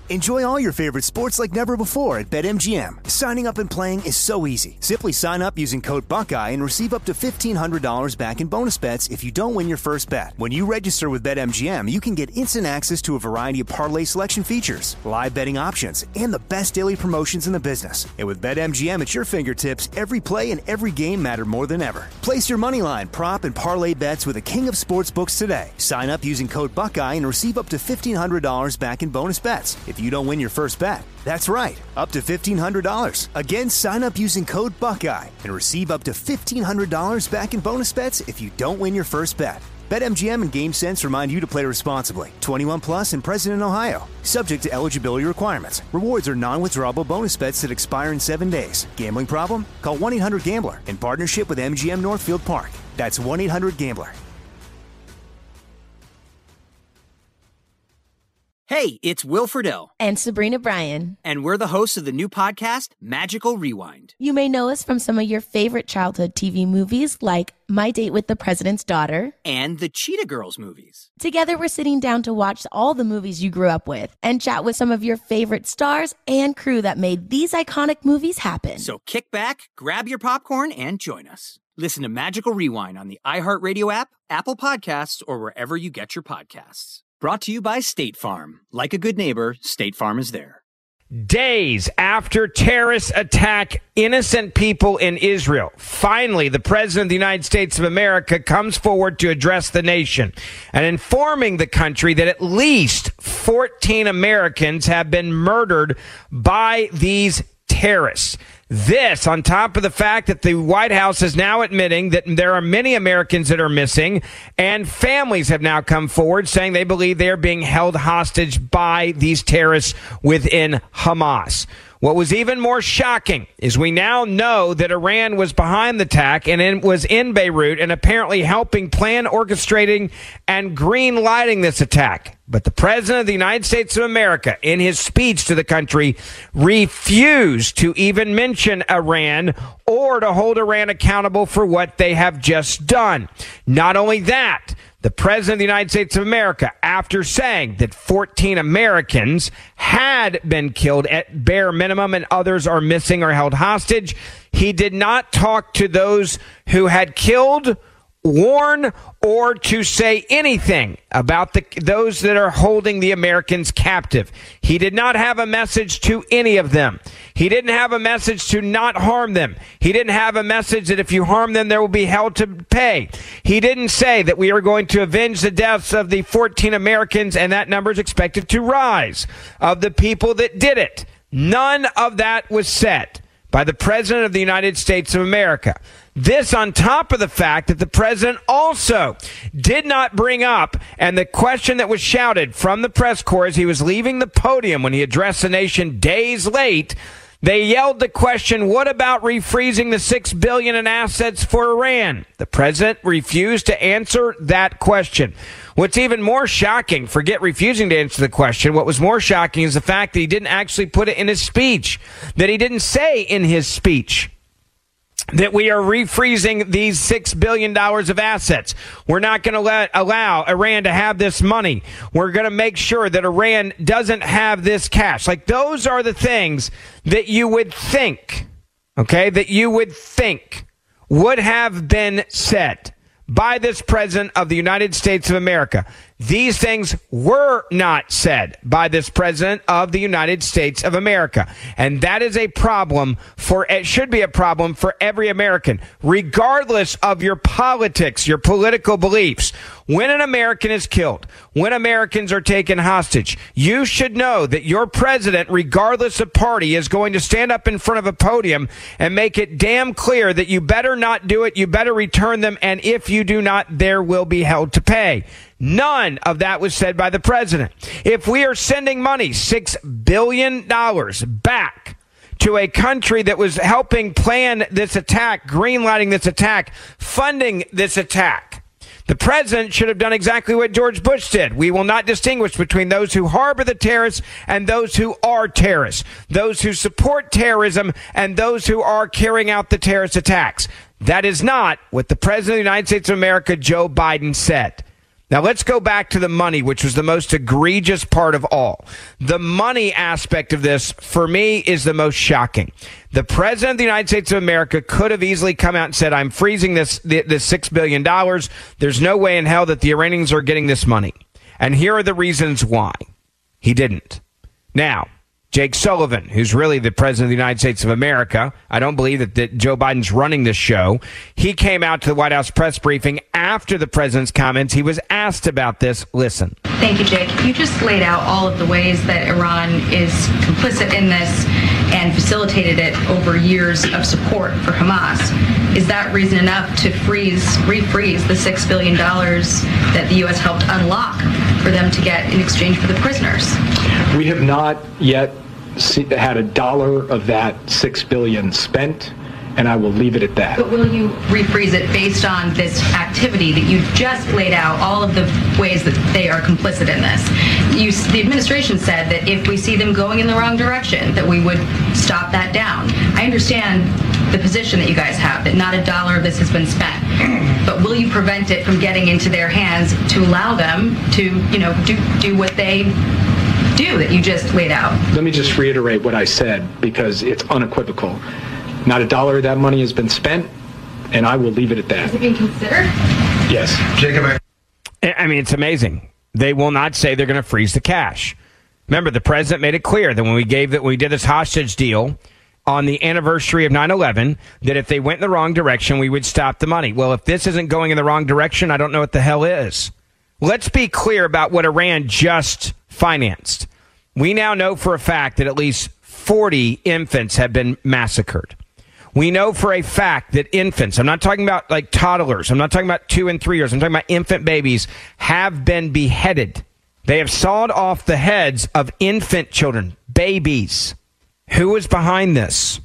Enjoy all your favorite sports like never before at BetMGM. Signing up and playing is so easy. Simply sign up using code Buckeye and receive up to $1,500 back in bonus bets if you don't win your first bet. When you register with BetMGM, you can get instant access to a variety of parlay selection features, live betting options, and the best daily promotions in the business. And with BetMGM at your fingertips, every play and every game matter more than ever. Place your moneyline, prop, and parlay bets with the king of sportsbooks today. Sign up using code Buckeye and receive up to $1,500 back in bonus bets if you don't win your first bet. That's right, up to $1,500. Again, sign up using code Buckeye and receive up to $1,500 back in bonus bets if you don't win your first bet. BetMGM and GameSense remind you to play responsibly. 21 plus and present in Ohio. Subject to eligibility requirements. Rewards are non-withdrawable bonus bets that expire in 7 days. Gambling problem? Call 1-800-GAMBLER in partnership with MGM Northfield Park. That's 1-800-GAMBLER. Hey, it's Will Friedle. And Sabrina Bryan. And we're the hosts of the new podcast, Magical Rewind. You may know us from some of your favorite childhood TV movies like My Date with the President's Daughter. And the Cheetah Girls movies. Together, we're sitting down to watch all the movies you grew up with and chat with some of your favorite stars and crew that made these iconic movies happen. So kick back, grab your popcorn, and join us. Listen to Magical Rewind on the iHeartRadio app, Apple Podcasts, or wherever you get your podcasts. Brought to you by State Farm. Like a good neighbor, State Farm is there. Days after terrorists attack innocent people in Israel, finally, the President of the United States of America comes forward to address the nation and informing the country that at least 14 Americans have been murdered by these terrorists. This on top of the fact that the White House is now admitting that there are many Americans that are missing, and families have now come forward saying they believe they are being held hostage by these terrorists within Hamas. What was even more shocking is we now know that Iran was behind the attack and it was in Beirut and apparently helping plan, orchestrating, and green lighting this attack. But the President of the United States of America, in his speech to the country, refused to even mention Iran or to hold Iran accountable for what they have just done. Not only that, the President of the United States of America, after saying that 14 Americans had been killed at bare minimum and others are missing or held hostage, he did not talk to those who had killed, warn, or to say anything about those that are holding the Americans captive. He did not have a message to any of them. He didn't have a message to not harm them. He didn't have a message that if you harm them, there will be hell to pay. He didn't say that we are going to avenge the deaths of the 14 Americans, and that number is expected to rise, of the people that did it. None of that was said by the President of the United States of America. This on top of the fact that the president also did not bring up, and the question that was shouted from the press corps as he was leaving the podium when he addressed the nation days late, they yelled the question, what about refreezing the $6 billion in assets for Iran? The president refused to answer that question. What's even more shocking, forget refusing to answer the question, what was more shocking is the fact that he didn't actually put it in his speech, that he didn't say in his speech that we are refreezing these $6 billion of assets. We're not going to allow Iran to have this money. We're going to make sure that Iran doesn't have this cash. Like, those are the things that you would think, okay, that you would think would have been said by this President of the United States of America. These things were not said by this President of the United States of America. And that is a problem it should be a problem for every American, regardless of your politics, your political beliefs. When an American is killed, when Americans are taken hostage, you should know that your president, regardless of party, is going to stand up in front of a podium and make it damn clear that you better not do it, you better return them, and if you do not, there will be hell to pay. None of that was said by the president. If we are sending money, $6 billion back to a country that was helping plan this attack, greenlighting this attack, funding this attack, the president should have done exactly what George Bush did. We will not distinguish between those who harbor the terrorists and those who are terrorists, those who support terrorism and those who are carrying out the terrorist attacks. That is not what the President of the United States of America, Joe Biden, said. Now, let's go back to the money, which was the most egregious part of all. The money aspect of this, for me, is the most shocking. The president of the United States of America could have easily come out and said, I'm freezing this $6 billion. There's no way in hell that the Iranians are getting this money. And here are the reasons why. He didn't. Now, Jake Sullivan, who's really the president of the United States of America, I don't believe that Joe Biden's running this show. He came out to the White House press briefing after the president's comments. He was asked about this. Listen. Thank you, Jake. You just laid out all of the ways that Iran is complicit in this and facilitated it over years of support for Hamas. Is that reason enough to refreeze the $6 billion that the U.S. helped unlock for them to get in exchange for the prisoners? We have not yet had $1 of that $6 billion spent, and I will leave it at that. But will you refreeze it based on this activity that you just laid out, all of the ways that they are complicit in this? The administration said that if we see them going in the wrong direction, that we would stop that down. I understand the position that you guys have, that not $1 of this has been spent. But will you prevent it from getting into their hands to allow them to, do what they do that you just laid out? Let me just reiterate what I said, because it's unequivocal. Not $1 of that money has been spent, and I will leave it at that. Is it being considered? Yes. Jacob. I mean, it's amazing. They will not say they're going to freeze the cash. Remember, the president made it clear that when we did this hostage deal on the anniversary of 9/11, that if they went in the wrong direction, we would stop the money. Well, if this isn't going in the wrong direction, I don't know what the hell is. Let's be clear about what Iran just financed. We now know for a fact that at least 40 infants have been massacred. We know for a fact that infants, I'm not talking about like toddlers, I'm not talking about 2 and 3 years, I'm talking about infant babies, have been beheaded. They have sawed off the heads of infant children, babies. Who was behind this?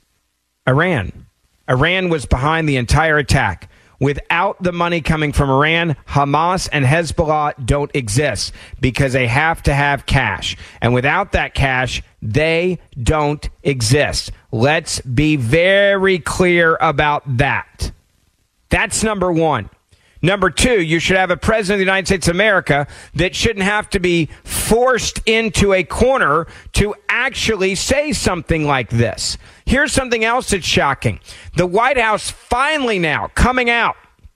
Iran. Iran was behind the entire attack. Without the money coming from Iran, Hamas and Hezbollah don't exist because they have to have cash. And without that cash, they don't exist. Let's be very clear about that. That's number one. Number two, you should have a president of the United States of America that shouldn't have to be forced into a corner to actually say something like this. Here's something else that's shocking. The White House finally now coming out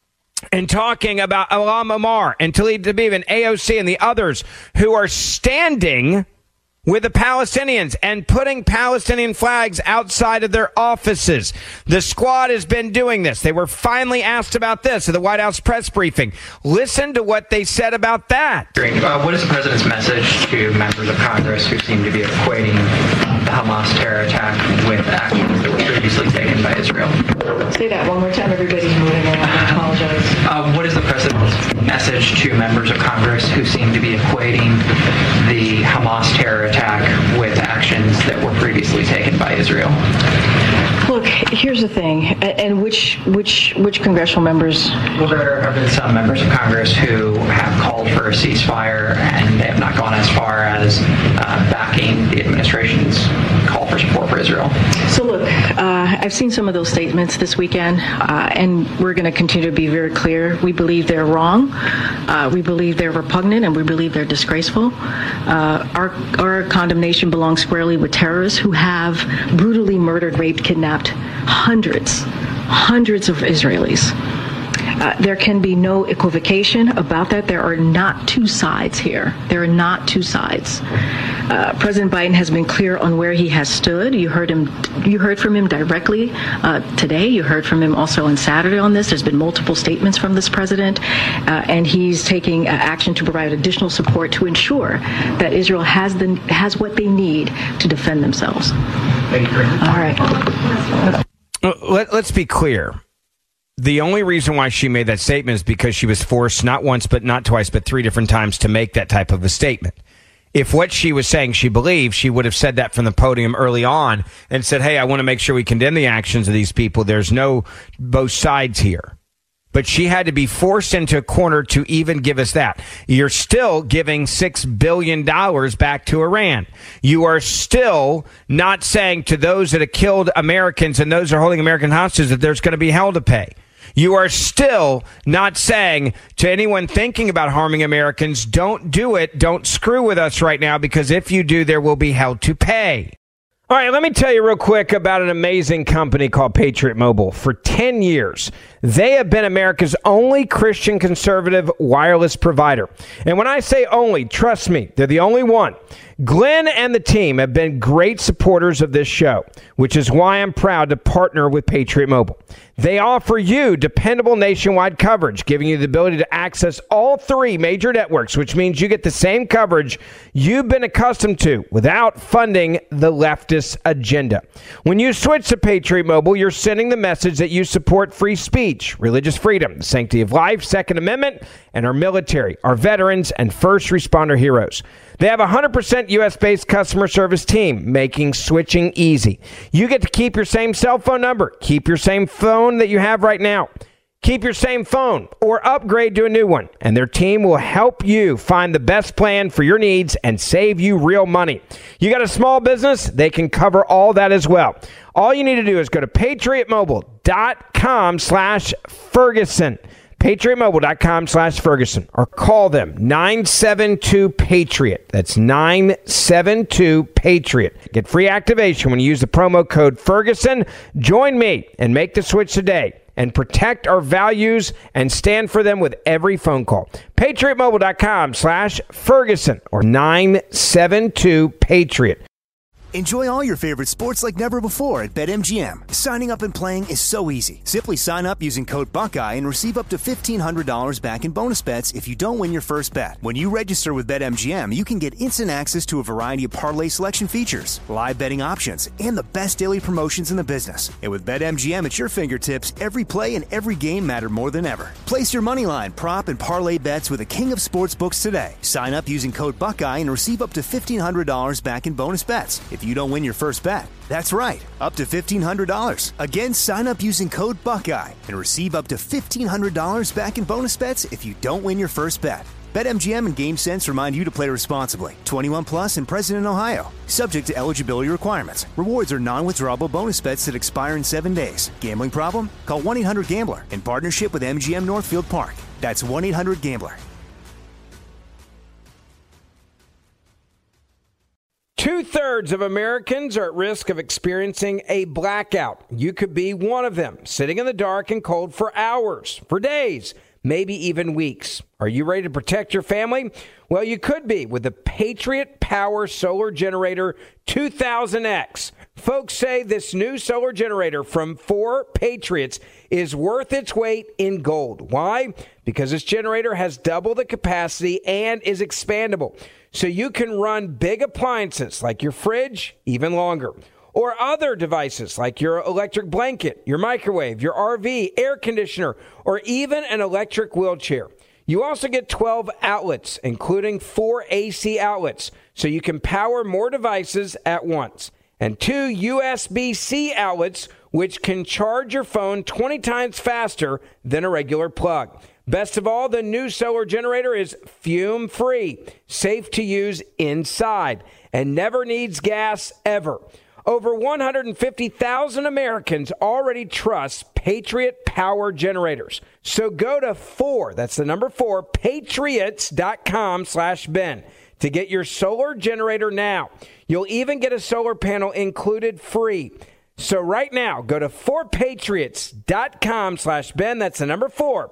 and talking about Ilham Omar and Talib Tabib and AOC and the others who are standing with the Palestinians and putting Palestinian flags outside of their offices. The squad has been doing this. They were finally asked about this at the White House press briefing. Listen to what they said about that. What is the president's message to members of Congress who seem to be equating the Hamas terror attack with actions that were previously taken by Israel? Say that one more time, everybody. I apologize. What is the president's message to members of Congress who seem to be equating the Hamas terror attack with actions that were previously taken by Israel? Look, here's the thing, and which congressional members? Well, there have been some members of Congress who have called for a ceasefire, and they have not gone as far as backing the administration's call for support for Israel. So look, I've seen some of those statements this weekend, and we're going to continue to be very clear. We believe they're wrong. We believe they're repugnant, and we believe they're disgraceful. Our condemnation belongs squarely with terrorists who have brutally murdered, raped, kidnapped hundreds of Israelis. There can be no equivocation about that. There are not two sides here. There are not two sides. President Biden has been clear on where he has stood. You heard from him directly today. You heard from him also on Saturday on this. There's been multiple statements from this president, and he's taking action to provide additional support to ensure that Israel has what they need to defend themselves. Thank you. All right. Let's be clear. The only reason why she made that statement is because she was forced not once, but not twice, but 3 different times to make that type of a statement. If what she was saying she believed, she would have said that from the podium early on and said, hey, I want to make sure we condemn the actions of these people. There's no both sides here. But she had to be forced into a corner to even give us that. You're still giving $6 billion back to Iran. You are still not saying to those that have killed Americans and those that are holding American hostages that there's going to be hell to pay. you are still not saying to anyone thinking about harming Americans, don't do it, don't screw with us right now, because if you do, there will be hell to pay. All right, let me tell you real quick about an amazing company called Patriot Mobile. For 10 years, they have been America's only Christian conservative wireless provider. And when I say only, trust me, they're the only one. Glenn and the team have been great supporters of this show, which is why I'm proud to partner with Patriot Mobile. They offer you dependable nationwide coverage, giving you the ability to access all three major networks, which means you get the same coverage you've been accustomed to without funding the leftist agenda. When you switch to Patriot Mobile, you're sending the message that you support free speech, religious freedom, the sanctity of life, Second Amendment, and our military, our veterans, and first responder heroes. They have a 100% U.S.-based customer service team, making switching easy. You get to keep your same cell phone number, keep your same phone that you have right now, keep your same phone, or upgrade to a new one, and their team will help you find the best plan for your needs and save you real money. You got a small business? They can cover all that as well. All you need to do is go to patriotmobile.com/Ferguson. PatriotMobile.com/Ferguson, or call them 972-PATRIOT. That's 972-PATRIOT. Get free activation when you use the promo code Ferguson. Join me and make the switch today and protect our values and stand for them with every phone call. PatriotMobile.com/Ferguson or 972-PATRIOT. Enjoy all your favorite sports like never before at BetMGM. Signing up and playing is so easy. Simply sign up using code Buckeye and receive up to $1,500 back in bonus bets if you don't win your first bet. When you register with BetMGM, you can get instant access to a variety of parlay selection features, live betting options, and the best daily promotions in the business. And with BetMGM at your fingertips, every play and every game matter more than ever. Place your moneyline, prop, and parlay bets with the king of sportsbooks today. Sign up using code Buckeye and receive up to $1,500 back in bonus bets if you don't win your first bet. That's right, up to $1,500. Again, sign up using code Buckeye and receive up to $1,500 back in bonus bets if you don't win your first bet. BetMGM and GameSense remind you to play responsibly. 21 plus and present in Ohio. Subject to eligibility requirements. Rewards are non-withdrawable bonus bets that expire in 7 days. Gambling problem? Call 1-800-GAMBLER in partnership with MGM Northfield Park. That's 1-800-GAMBLER. 2/3 of Americans are at risk of experiencing a blackout. You could be one of them, sitting in the dark and cold for hours, for days, maybe even weeks. Are you ready to protect your family? Well, you could be with the Patriot Power Solar Generator 2000X. Folks say this new solar generator from 4 Patriots is worth its weight in gold. Why? Because this generator has double the capacity and is expandable. So you can run big appliances like your fridge even longer, or other devices like your electric blanket, your microwave, your RV, air conditioner, or even an electric wheelchair. You also get 12 outlets, including 4 AC outlets, so you can power more devices at once, and 2 USB-C outlets, which can charge your phone 20 times faster than a regular plug. Best of all, the new solar generator is fume-free, safe to use inside, and never needs gas ever. Over 150,000 Americans already trust Patriot Power Generators. So go to 4, that's the number 4, patriots.com/Ben to get your solar generator now. You'll even get a solar panel included free. So right now, go to 4patriots.com/Ben. That's the number 4,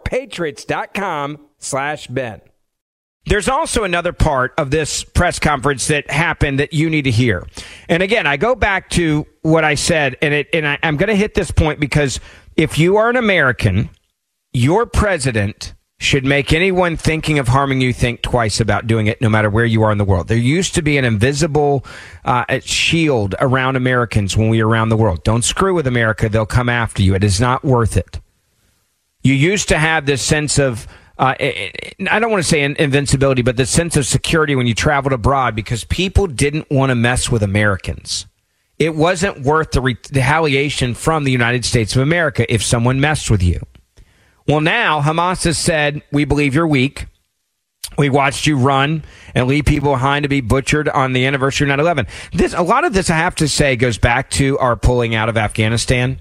patriots.com/Ben. There's also another part of this press conference that happened that you need to hear. And again, I go back to what I said, and I'm going to hit this point because if you are an American, your president should make anyone thinking of harming you think twice about doing it, no matter where you are in the world. There used to be an invisible shield around Americans when we were around the world. Don't screw with America. They'll come after you. It is not worth it. You used to have this sense of, I don't want to say invincibility, but the sense of security when you traveled abroad because people didn't want to mess with Americans. It wasn't worth the retaliation from the United States of America if someone messed with you. Well, now Hamas has said, we believe you're weak. We watched you run and leave people behind to be butchered on the anniversary of 9/11. A lot of this, I have to say, goes back to our pulling out of Afghanistan.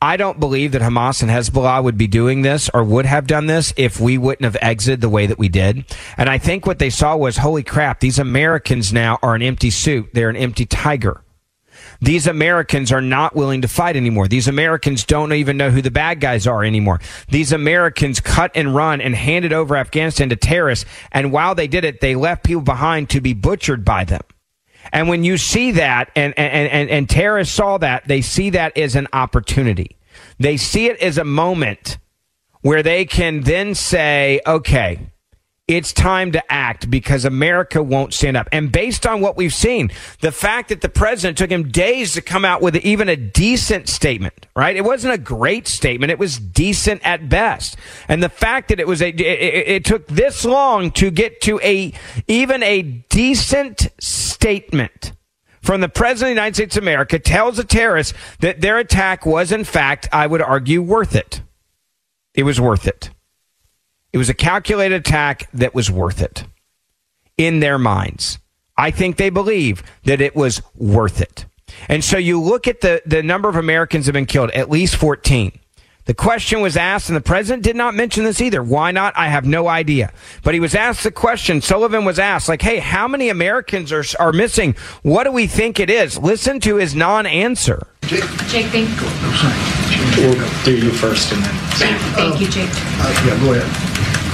I don't believe that Hamas and Hezbollah would be doing this or would have done this if we wouldn't have exited the way that we did. And I think what they saw was, holy crap, these Americans now are an empty suit. They're an empty tiger. These Americans are not willing to fight anymore. These Americans don't even know who the bad guys are anymore. These Americans cut and run and handed over Afghanistan to terrorists. And while they did it, they left people behind to be butchered by them. And when you see that, and terrorists saw that, they see that as an opportunity. They see it as a moment where they can then say, okay, it's time to act because America won't stand up. And based on what we've seen, the fact that the president took him days to come out with even a decent statement, right? It wasn't a great statement. It was decent at best. And the fact that it took this long to get to even a decent statement from the president of the United States of America tells the terrorists that their attack was, in fact, I would argue, worth it. It was worth it. It was a calculated attack that was worth it in their minds. I think they believe that it was worth it. And so you look at the number of Americans have been killed, at least 14. The question was asked, and the president did not mention this either. Why not? I have no idea. But he was asked the question. Sullivan was asked, like, hey, how many Americans are missing? What do we think it is? Listen to his non-answer. Jake, thank you. We'll do you first and then. Thank you, Jake. Yeah, go ahead.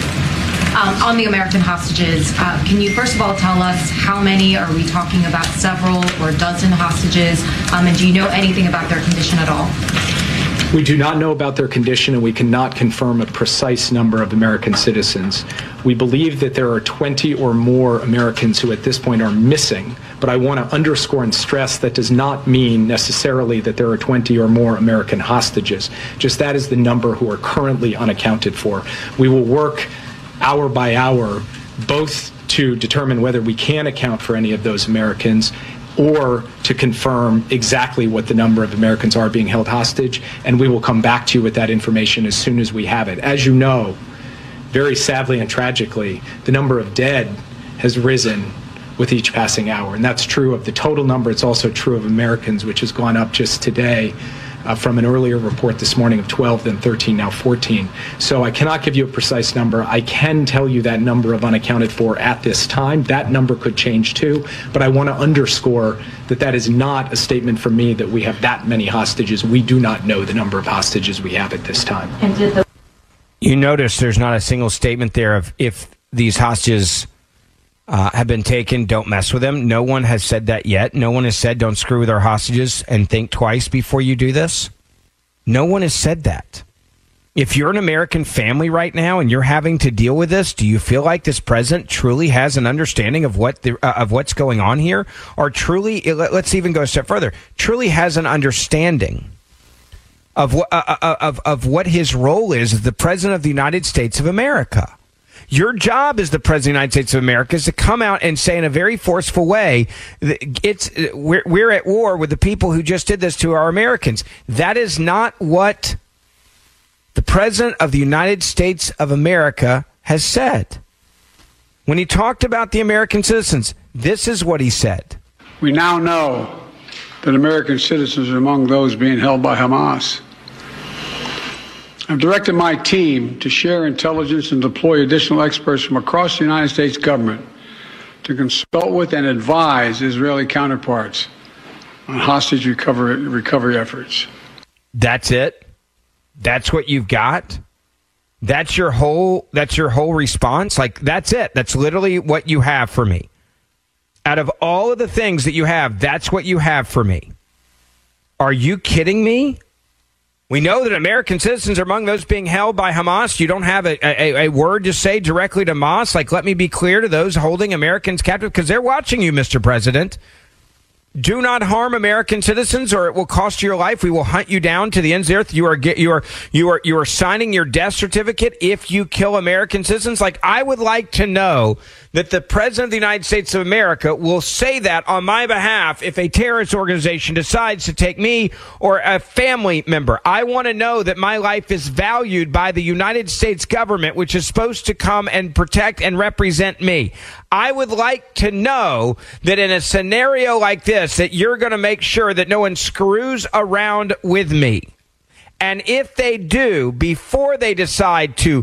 On the American hostages, can you first of all tell us how many? Are we talking about several or a dozen hostages? And do you know anything about their condition at all? We do not know about their condition, and we cannot confirm a precise number of American citizens. We believe that there are 20 or more Americans who at this point are missing, but I want to underscore and stress that does not mean necessarily that there are 20 or more American hostages. Just that is the number who are currently unaccounted for. We will work hour by hour both to determine whether we can account for any of those Americans or to confirm exactly what the number of Americans are being held hostage, and we will come back to you with that information as soon as we have it. As you know, very sadly and tragically, the number of dead has risen with each passing hour, and that's true of the total number. It's also true of Americans, which has gone up just today from an earlier report this morning of 12, then 13, now 14. So I cannot give you a precise number. I can tell you that number of unaccounted for at this time. That number could change too, but I want to underscore that that is not a statement from me that we have that many hostages. We do not know the number of hostages we have at this time. You notice there's not a single statement there of if these hostages have been taken, don't mess with them. No one has said that yet. No one has said don't screw with our hostages and think twice before you do this. No one has said that. If you're an American family right now and you're having to deal with this, do you feel like this president truly has an understanding of what's going on here? Or truly, let's even go a step further, truly has an understanding of what his role is as the president of the United States of America? Your job as the president of the United States of America is to come out and say in a very forceful way, we're at war with the people who just did this to our Americans. That is not what the president of the United States of America has said. When he talked about the American citizens, this is what he said. We now know that American citizens are among those being held by Hamas. I've directed my team to share intelligence and deploy additional experts from across the United States government to consult with and advise Israeli counterparts on hostage recovery efforts. That's it? That's what you've got? That's your whole response? Like, that's it. That's literally what you have for me. Out of all of the things that you have, that's what you have for me. Are you kidding me? We know that American citizens are among those being held by Hamas. You don't have a word to say directly to Hamas? Like, let me be clear to those holding Americans captive, because they're watching you, Mr. President. Do not harm American citizens, or it will cost you your life. We will hunt you down to the ends of the earth. You are signing your death certificate if you kill American citizens. Like, I would like to know that the president of the United States of America will say that on my behalf if a terrorist organization decides to take me or a family member. I want to know that my life is valued by the United States government, which is supposed to come and protect and represent me. I would like to know that in a scenario like this, that you're going to make sure that no one screws around with me. And if they do, before they decide to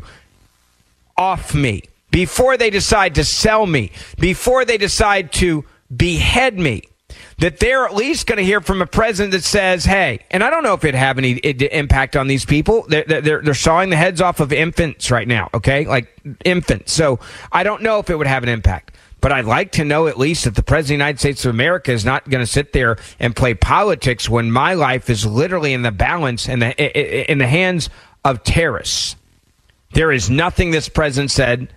off me, before they decide to sell me, before they decide to behead me, that they're at least going to hear from a president that says, hey, and I don't know if it'd have any impact on these people. They're sawing the heads off of infants right now, okay? Like infants. So I don't know if it would have an impact. But I'd like to know at least that the President of the United States of America is not going to sit there and play politics when my life is literally in the balance in the hands of terrorists. There is nothing this president said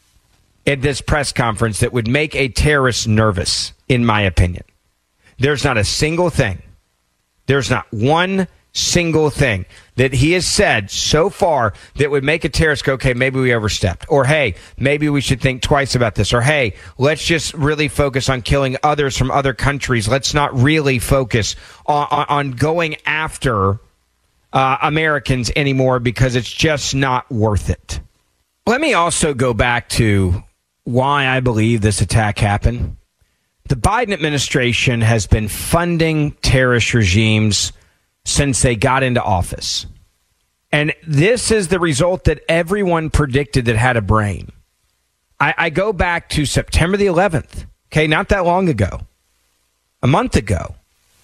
at this press conference that would make a terrorist nervous, in my opinion. There's not a single thing. There's not one single thing that he has said so far that would make a terrorist go, okay, maybe we overstepped. Or, hey, maybe we should think twice about this. Or, hey, let's just really focus on killing others from other countries. Let's not really focus on going after Americans anymore because it's just not worth it. Let me also go back to why I believe this attack happened. The Biden administration has been funding terrorist regimes since they got into office. And this is the result that everyone predicted that had a brain. I go back to September the 11th, okay, not that long ago, a month ago.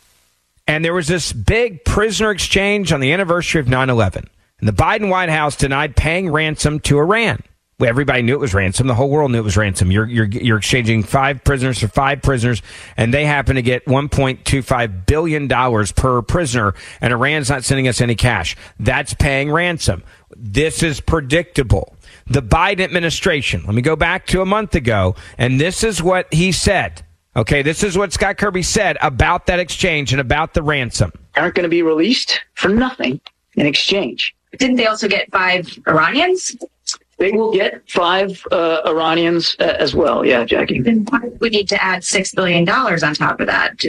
And there was this big prisoner exchange on the anniversary of 9/11. And the Biden White House denied paying ransom to Iran. Well, everybody knew it was ransom. The whole world knew it was ransom. You're exchanging 5 prisoners for 5 prisoners, and they happen to get $1.25 billion per prisoner, and Iran's not sending us any cash. That's paying ransom. This is predictable. The Biden administration, let me go back to a month ago, and this is what he said. Okay, this is what Scott Kirby said about that exchange and about the ransom. Aren't going to be released for nothing in exchange. Didn't they also get 5 Iranians? They will get 5 Iranians as well. Yeah, Jackie. Then we need to add $6 billion on top of that.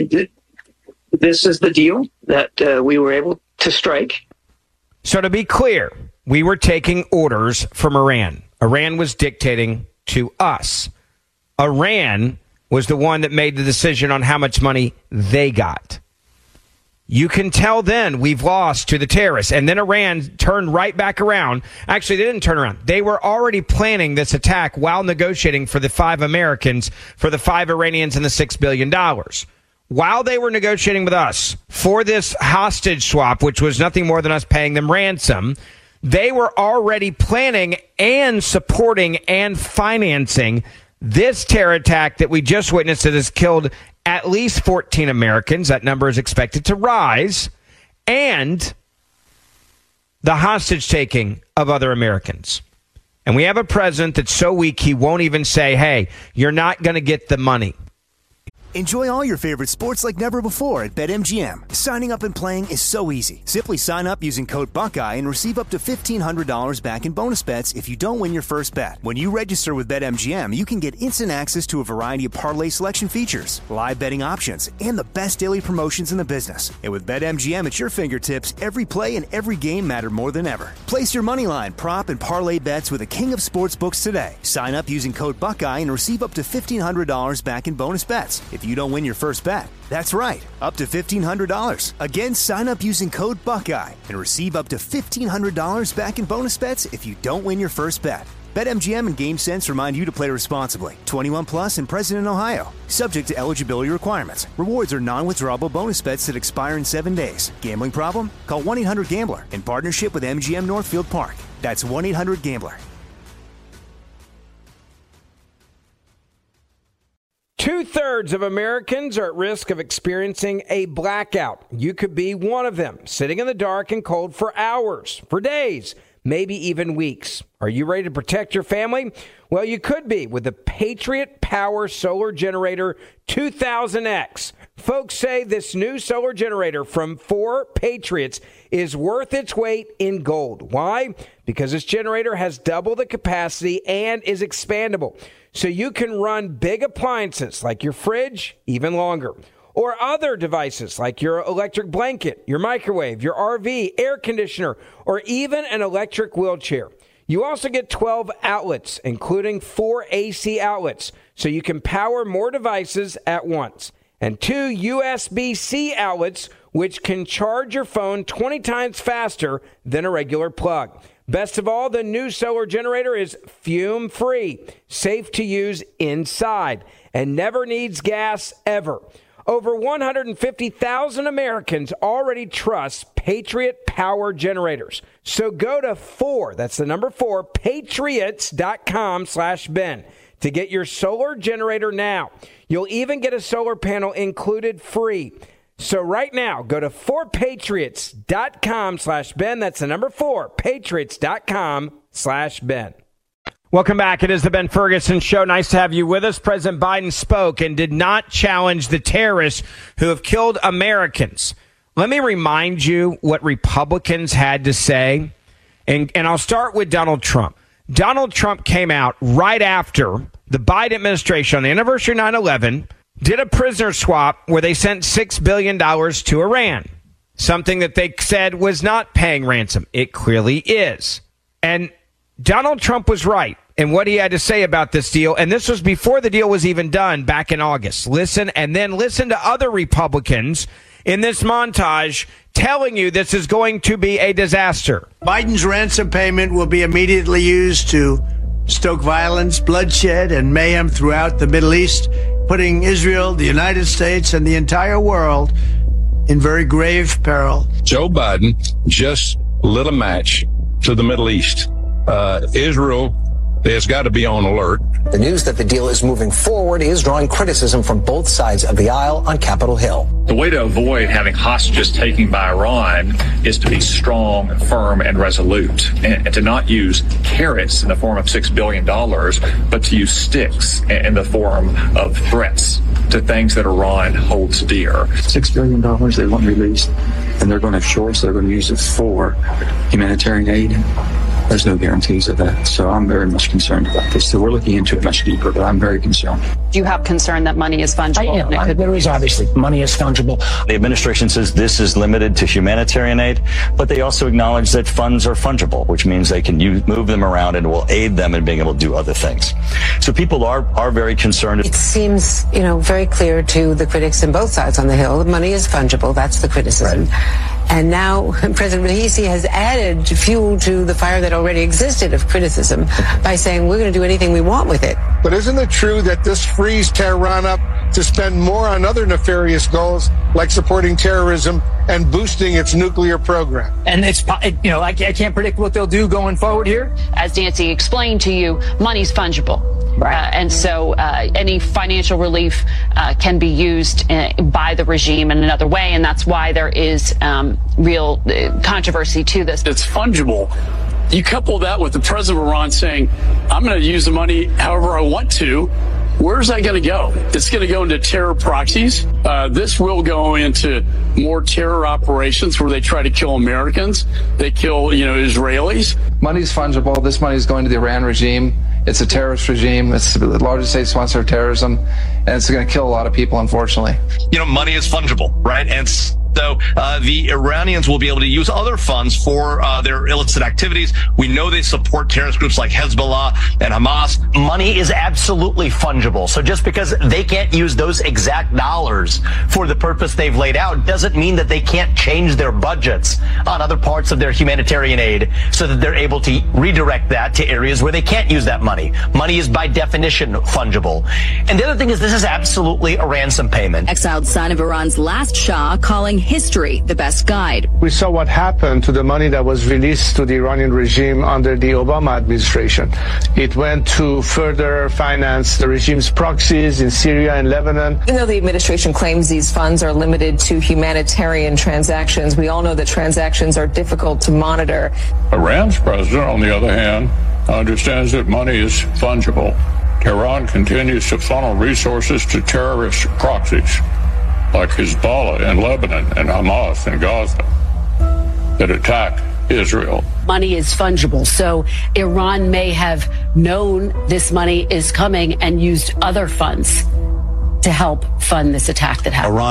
This is the deal that we were able to strike. So to be clear, we were taking orders from Iran. Iran was dictating to us. Iran was the one that made the decision on how much money they got. You can tell then we've lost to the terrorists. And then Iran turned right back around. Actually, they didn't turn around. They were already planning this attack while negotiating for the 5 Americans, for the 5 Iranians, and the $6 billion. While they were negotiating with us for this hostage swap, which was nothing more than us paying them ransom, they were already planning and supporting and financing this terror attack that we just witnessed that has killed at least 14 Americans. That number is expected to rise. And the hostage taking of other Americans. And we have a president that's so weak he won't even say, hey, you're not going to get the money. Enjoy all your favorite sports like never before at BetMGM. Signing up and playing is so easy. Simply sign up using code Buckeye and receive up to $1,500 back in bonus bets if you don't win your first bet. When you register with BetMGM, you can get instant access to a variety of parlay selection features, live betting options, and the best daily promotions in the business. And with BetMGM at your fingertips, every play and every game matter more than ever. Place your moneyline, prop, and parlay bets with the king of sportsbooks today. Sign up using code Buckeye and receive up to $1,500 back in bonus bets if you don't win your first bet. That's right, up to $1,500. Again, sign up using code Buckeye and receive up to $1,500 back in bonus bets if you don't win your first bet. BetMGM and GameSense remind you to play responsibly. 21 plus and present in Ohio. Subject to eligibility requirements. Rewards are non-withdrawable bonus bets that expire in 7 days. Gambling problem? Call 1-800-GAMBLER in partnership with MGM Northfield Park. That's 1-800-GAMBLER. 2/3 of Americans are at risk of experiencing a blackout. You could be one of them, sitting in the dark and cold for hours, for days, maybe even weeks. Are you ready to protect your family? Well, you could be with the Patriot Power Solar Generator 2000X. Folks say this new solar generator from 4 Patriots is worth its weight in gold. Why? Because this generator has double the capacity and is expandable. So you can run big appliances like your fridge even longer. Or other devices like your electric blanket, your microwave, your RV, air conditioner, or even an electric wheelchair. You also get 12 outlets, including 4 AC outlets, so you can power more devices at once. And 2 USB-C outlets which can charge your phone 20 times faster than a regular plug. Best of all, the new solar generator is fume-free, safe to use inside, and never needs gas ever. Over 150,000 Americans already trust Patriot Power Generators. So go to that's the number 4, patriots.com/Ben to get your solar generator now. You'll even get a solar panel included free. So right now, go to 4patriots.com/Ben. That's the number 4, patriots.com/Ben. Welcome back. It is the Ben Ferguson Show. Nice to have you with us. President Biden spoke and did not challenge the terrorists who have killed Americans. Let me remind you what Republicans had to say. And I'll start with Donald Trump. Donald Trump came out right after the Biden administration on the anniversary of 9/11 did a prisoner swap where they sent $6 billion to Iran, something that they said was not paying ransom. It clearly is. And Donald Trump was right in what he had to say about this deal. And this was before the deal was even done back in August. Listen to other Republicans in this montage telling you this is going to be a disaster. Biden's ransom payment will be immediately used to stoke violence, bloodshed, and mayhem throughout the Middle East, putting Israel, the United States, and the entire world in very grave peril. Joe Biden just lit a match to the Middle East. Israel has got to be on alert. The news that the deal is moving forward is drawing criticism from both sides of the aisle on Capitol Hill. The way to avoid having hostages taken by Iran is to be strong, firm, and resolute, and to not use carrots in the form of $6 billion, but to use sticks in the form of threats to things that Iran holds dear. $6 billion they want released, and they're going to short, so they're going to use it for humanitarian aid. There's no guarantees of that. So I'm very much concerned about this. So we're looking into it much deeper, but I'm very concerned. Do you have concern that money is fungible? There is obviously money is fungible. The administration says this is limited to humanitarian aid, but they also acknowledge that funds are fungible, which means they can move them around and will aid them in being able to do other things. So people are very concerned. It seems, very clear to the critics on both sides on the Hill that money is fungible. That's the criticism. Right. And now President Raisi has added fuel to the fire that already existed of criticism by saying we're going to do anything we want with it. But isn't it true that this frees Tehran up to spend more on other nefarious goals like supporting terrorism and boosting its nuclear program? And I can't predict what they'll do going forward here. As Nancy explained to you, money's fungible. Right. And so any financial relief can be used by the regime in another way. And that's why there is real controversy to this. It's fungible. You couple that with the president of Iran saying, I'm going to use the money however I want to. Where's that going to go? It's going to go into terror proxies. This will go into more terror operations where they try to kill Americans. They kill, Israelis. Money's fungible. This money is going to the Iran regime. It's a terrorist regime. It's the largest state sponsor of terrorism, and it's going to kill a lot of people, unfortunately. Money is fungible, right? And so the Iranians will be able to use other funds for their illicit activities. We know they support terrorist groups like Hezbollah and Hamas. Money is absolutely fungible. So just because they can't use those exact dollars for the purpose they've laid out doesn't mean that they can't change their budgets on other parts of their humanitarian aid so that they're able to redirect that to areas where they can't use that money. Money is by definition fungible. And the other thing is this is absolutely a ransom payment. Exiled son of Iran's last Shah calling history the best guide. We saw what happened to the money that was released to the Iranian regime under the Obama administration. It went to further finance the regime's proxies in Syria and Lebanon. Even though the administration claims these funds are limited to humanitarian transactions, we all know that transactions are difficult to monitor. Iran's president, on the other hand, understands that money is fungible. Tehran continues to funnel resources to terrorist proxies like Hezbollah in Lebanon and Hamas in Gaza that attack Israel. Money is fungible, so Iran may have known this money is coming and used other funds to help fund this attack that happened.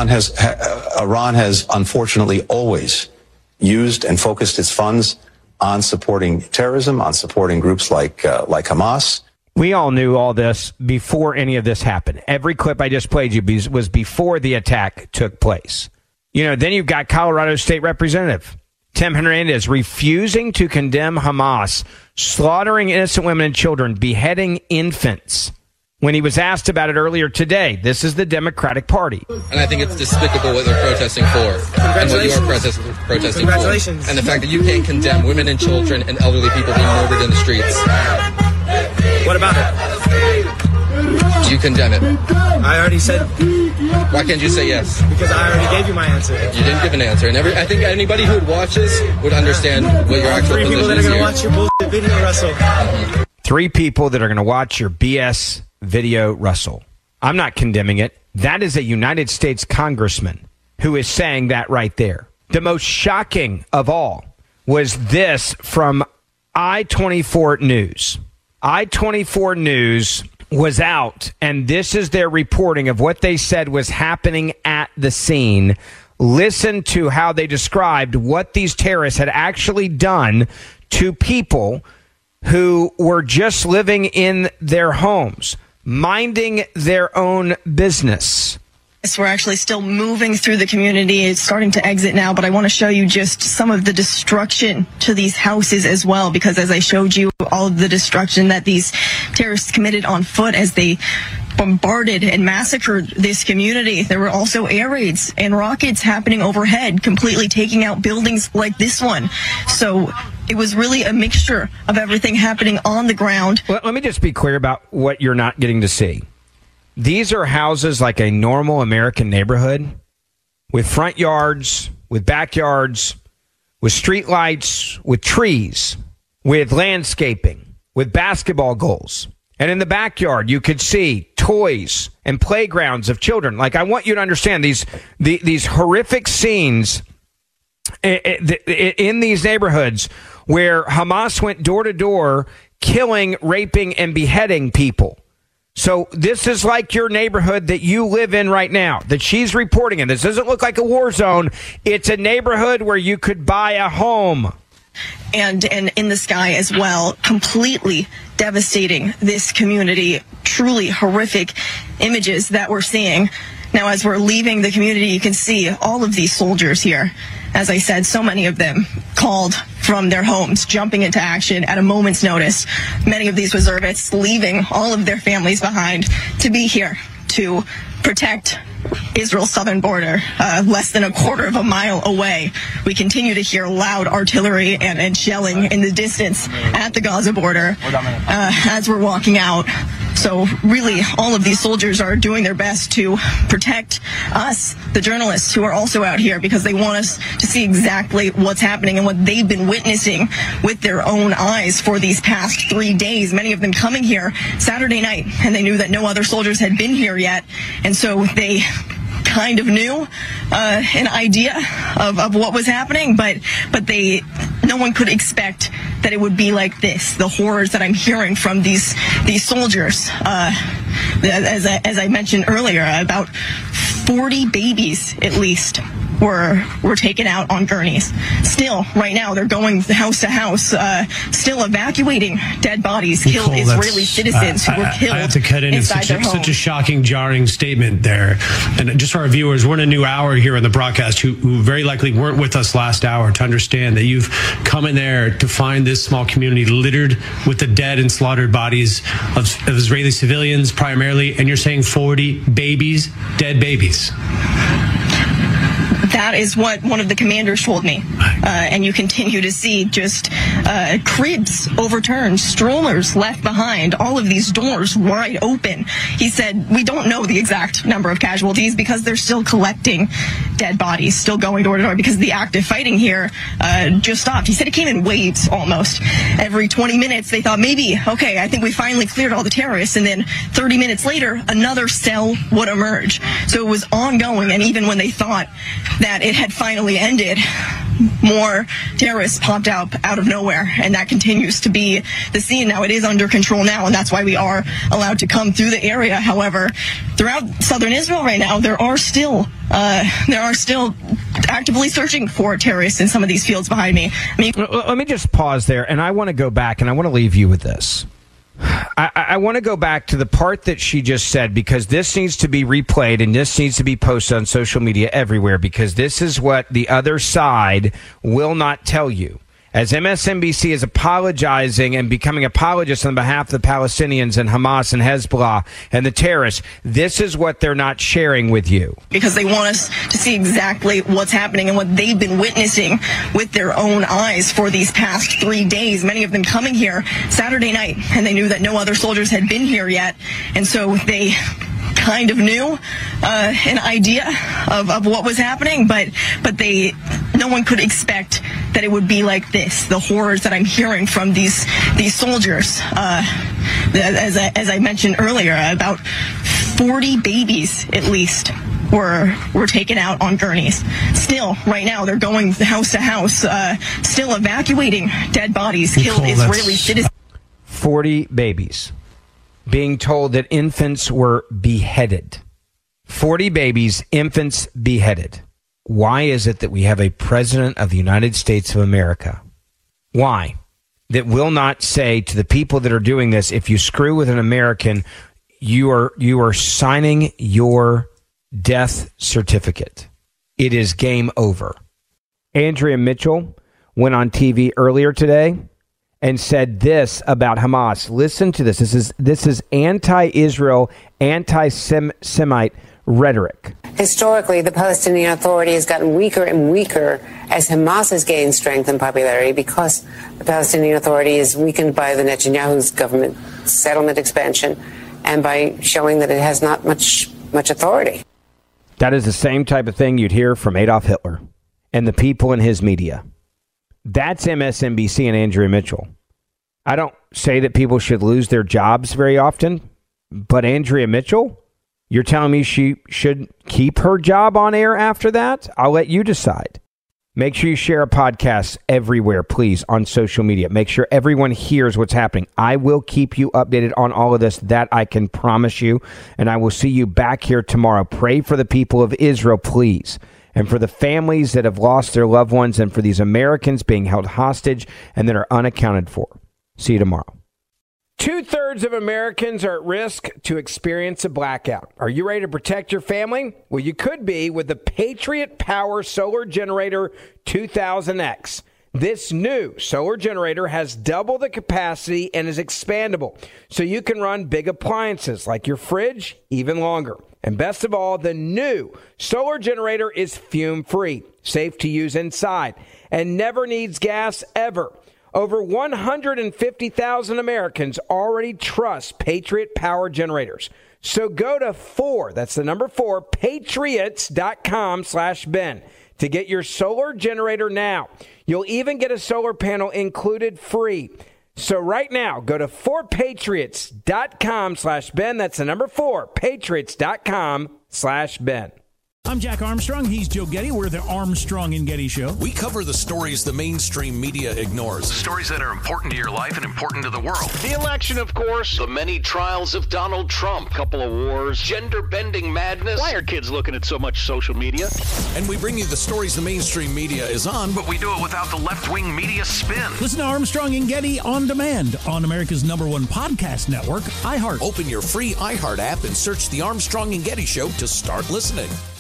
Iran has unfortunately always used and focused its funds on supporting terrorism, on supporting groups like Hamas. We all knew all this before any of this happened. Every clip I just played you was before the attack took place. Then you've got Colorado State Representative Tim Hernandez refusing to condemn Hamas slaughtering innocent women and children, beheading infants. When he was asked about it earlier today, this is the Democratic Party. And I think it's despicable what they're protesting for and what you are protesting for. And the fact that you can't condemn women and children and elderly people being murdered in the streets. What about it? Do you condemn it? I already said. Why can't you say yes? Because I already gave you my answer. You didn't give an answer. And I think anybody who would watch this would understand what your actual position is. 3 people that are going to watch your bullshit video, Russell. 3 people that are going to watch your BS video, Russell. I'm not condemning it. That is a United States congressman who is saying that right there. The most shocking of all was this from I-24 News. I-24 News was out, and this is their reporting of what they said was happening at the scene. Listen to how they described what these terrorists had actually done to people who were just living in their homes, minding their own business. We're actually still moving through the community. It's starting to exit now, but I want to show you just some of the destruction to these houses as well, because as I showed you, all of the destruction that these terrorists committed on foot as they bombarded and massacred this community. There were also air raids and rockets happening overhead, completely taking out buildings like this one. So it was really a mixture of everything happening on the ground. Let me just be clear about what you're not getting to see. These are houses like a normal American neighborhood with front yards, with backyards, with street lights, with trees, with landscaping, with basketball goals. And in the backyard, you could see toys and playgrounds of children. Like, I want you to understand these horrific scenes in these neighborhoods where Hamas went door to door, killing, raping, and beheading people. So this is like your neighborhood that you live in right now, that she's reporting in. This doesn't look like a war zone. It's a neighborhood where you could buy a home. And in the sky as well, completely devastating this community. Truly horrific images that we're seeing. Now, as we're leaving the community, you can see all of these soldiers here. As I said, so many of them called from their homes, jumping into action at a moment's notice. Many of these reservists leaving all of their families behind to be here to protect Israel's southern border, less than a quarter of a mile away. We continue to hear loud artillery and shelling in the distance at the Gaza border as we're walking out. So really, all of these soldiers are doing their best to protect us, the journalists who are also out here, because they want us to see exactly what's happening and what they've been witnessing with their own eyes for these past 3 days. Many of them coming here Saturday night, and they knew that no other soldiers had been here yet. And so they kind of knew an idea of what was happening, but no one could expect that it would be like this. The horrors that I'm hearing from these soldiers, as I mentioned earlier, about 40 babies at least were taken out on gurneys. Still, right now, they're going house to house, still evacuating dead bodies, killed Israeli citizens who were killed I have to cut in. It's such a shocking, jarring statement there. And just for our viewers, we're in a new hour here on the broadcast who very likely weren't with us last hour, to understand that you've come in there to find this small community littered with the dead and slaughtered bodies of Israeli civilians primarily, and you're saying 40 babies, dead babies. That is what one of the commanders told me. And you continue to see just cribs overturned, strollers left behind, all of these doors wide open. He said, we don't know the exact number of casualties because they're still collecting dead bodies, still going door to door because the active fighting here just stopped. He said it came in waves almost. Every 20 minutes, they thought maybe, okay, I think we finally cleared all the terrorists. And then 30 minutes later, another cell would emerge. So it was ongoing. And even when they thought that it had finally ended, more terrorists popped out of nowhere, and that continues to be the scene. Now it is under control now, and that's why we are allowed to come through the area. However, throughout southern Israel right now, there are still actively searching for terrorists in some of these fields behind me. Let me just pause there, and I want to go back, and I want to leave you with this. I want to go back to the part that she just said, because this needs to be replayed and this needs to be posted on social media everywhere, because this is what the other side will not tell you. As MSNBC is apologizing and becoming apologists on behalf of the Palestinians and Hamas and Hezbollah and the terrorists, this is what they're not sharing with you. Because they want us to see exactly what's happening and what they've been witnessing with their own eyes for these past 3 days. Many of them coming here Saturday night, and they knew that no other soldiers had been here yet. And so they kind of knew an idea of what was happening, but no one could expect that it would be like this. The horrors that I'm hearing from these soldiers, as I mentioned earlier, about 40 babies at least were taken out on gurneys. Still, right now, they're going house to house, still evacuating dead bodies, killed Israeli citizens. 40 babies being told that infants were beheaded. 40 babies, infants beheaded. Why is it that we have a president of the United States of America? Why? That will not say to the people that are doing this, if you screw with an American, you are signing your death certificate. It is game over. Andrea Mitchell went on TV earlier today and said this about Hamas. Listen to this. This is anti-Israel, anti-Semite rhetoric. Historically, the Palestinian Authority has gotten weaker and weaker as Hamas has gained strength and popularity, because the Palestinian Authority is weakened by the Netanyahu's government settlement expansion and by showing that it has not much authority. That is the same type of thing you'd hear from Adolf Hitler and the people in his media. That's MSNBC and Andrea Mitchell. I don't say that people should lose their jobs very often, but Andrea Mitchell, you're telling me she should keep her job on air after that? I'll let you decide. Make sure you share a podcast everywhere, please, on social media. Make sure everyone hears what's happening. I will keep you updated on all of this. That I can promise you. And I will see you back here tomorrow. Pray for the people of Israel, please. And for the families that have lost their loved ones, and for these Americans being held hostage and that are unaccounted for. See you tomorrow. 2/3 of Americans are at risk to experience a blackout. Are you ready to protect your family? Well, you could be with the Patriot Power Solar Generator 2000X. This new solar generator has double the capacity and is expandable, so you can run big appliances like your fridge even longer. And best of all, the new solar generator is fume-free, safe to use inside, and never needs gas ever. Over 150,000 Americans already trust Patriot Power Generators. So go to 4, that's the number 4, patriots.com/Ben to get your solar generator now. You'll even get a solar panel included free. So right now, go to 4patriots.com/Ben. That's the number 4, patriots.com/Ben. I'm Jack Armstrong. He's Joe Getty. We're the Armstrong and Getty Show. We cover the stories the mainstream media ignores. Stories that are important to your life and important to the world. The election, of course. The many trials of Donald Trump. Couple of wars. Gender-bending madness. Why are kids looking at so much social media? And we bring you the stories the mainstream media is on, but we do it without the left-wing media spin. Listen to Armstrong and Getty on demand on America's #1 podcast network, iHeart. Open your free iHeart app and search the Armstrong and Getty Show to start listening.